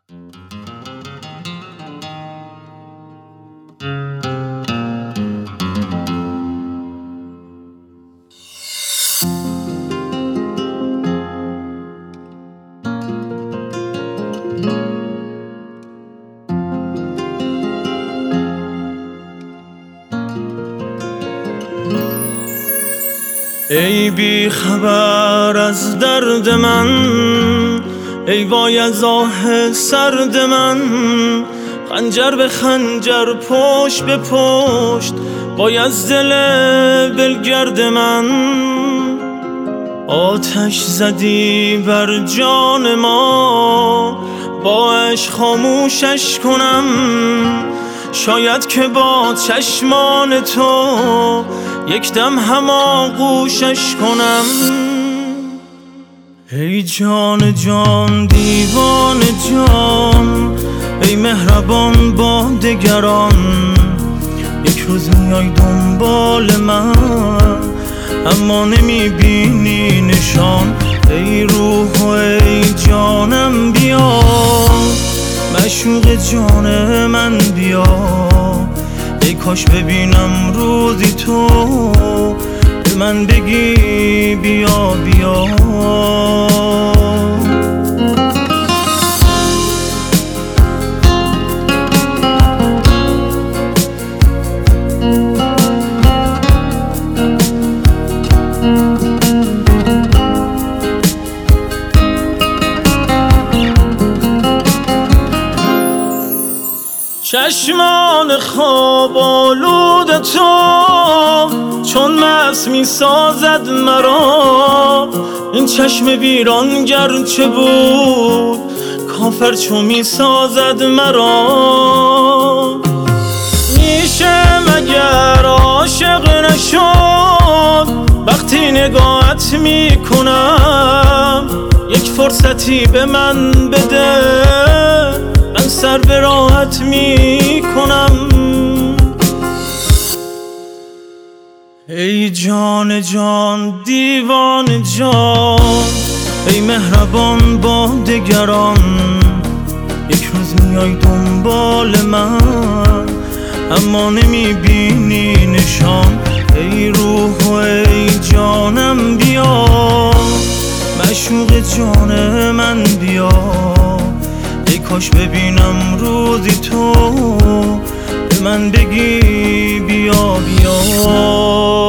ای بی خبر از درد من، ای وای از آه سرد من. خنجر به خنجر، پشت به پشت، وای از دل بلگرد من. آتش زدی بر جان ما، با عشق خاموشش کنم. شاید که با چشمان تو یک دم هماغوشش کنم. ای جان جان دیوان جان، ای مهربان با دگران. یک روز میای دنبال من، اما نمیبینی نشان. ای روح و ای جانم بیا، معشوق جان من بیا. ای کاش ببینم روزی تو به من بگی بیا بیا. چشمان خواب آلود تو چون مست می سازد مرا. این چشم ویران گرچه بود، کافر چو می سازد مرا. میشه مگر عاشق نشد وقتی نگاهت می کنم؟ یک فرصتی به من بده، من سر به راحت می کنم. ای جان جان دیوان جان، ای مهربان با دگران. یک روز میای دنبال من، اما نمیبینی نشان. ای روح و ای جانم بیا، معشوق جان من بیا. ای کاش ببینم روزی تو به من بگی بیا بیا.